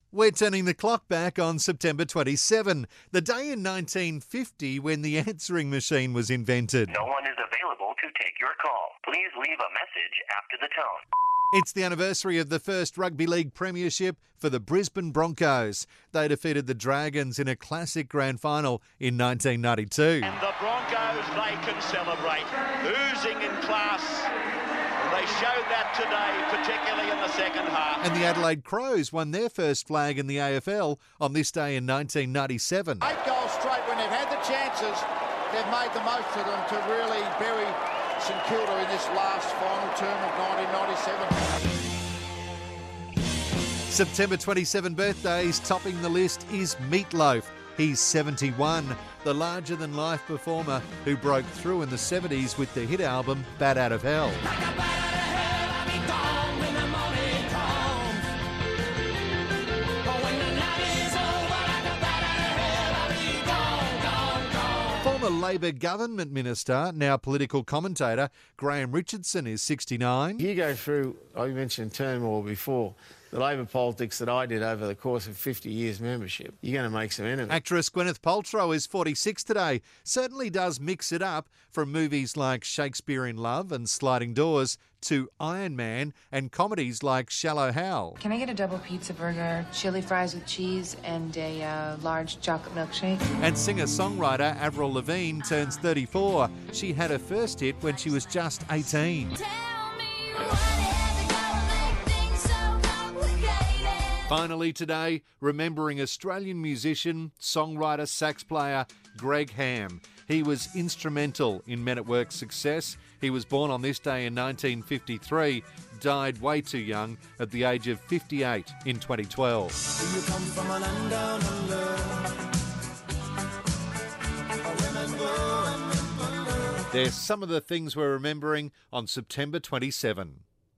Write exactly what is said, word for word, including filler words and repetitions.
We're turning the clock back on September twenty-seventh, the day in nineteen fifty when the answering machine was invented. No one is available to take your call. Please leave a message after the tone. It's the anniversary of the first rugby league premiership for the Brisbane Broncos. They defeated the Dragons in a classic grand final in nineteen ninety-two. And the Broncos, they can celebrate. Oozing in class. They showed that today, particularly in the second half. And the Adelaide Crows won their first flag in the A F L on this day in nineteen ninety-seven. Eight goals straight when they've had the chances. They've made the most of them to really bury St Kilda in this last final term of nineteen ninety-seven. September twenty-seven birthdays, topping the list is Meatloaf. He's seventy-one, the larger-than-life performer who broke through in the seventies with the hit album Bat Out of Hell. Former Labor government minister, now political commentator, Graham Richardson is sixty-nine. You go through, I mentioned turmoil before, the Labor politics that I did over the course of fifty years membership, you're going to make some enemies. Actress Gwyneth Paltrow is forty-six today. Certainly does mix it up, from movies like Shakespeare in Love and Sliding Doors to Iron Man and comedies like Shallow Hal. Can I get a double pizza burger, chili fries with cheese, and a uh, large chocolate milkshake? And singer-songwriter Avril Lavigne turns thirty-four. She had her first hit when she was just eighteen. Finally today, remembering Australian musician, songwriter, sax player Greg Ham. He was instrumental in Men at Work's success. He was born on this day in nineteen fifty-three, died way too young at the age of fifty-eight in twenty twelve. You come from a land down under. There's some of the things we're remembering on September twenty-seventh.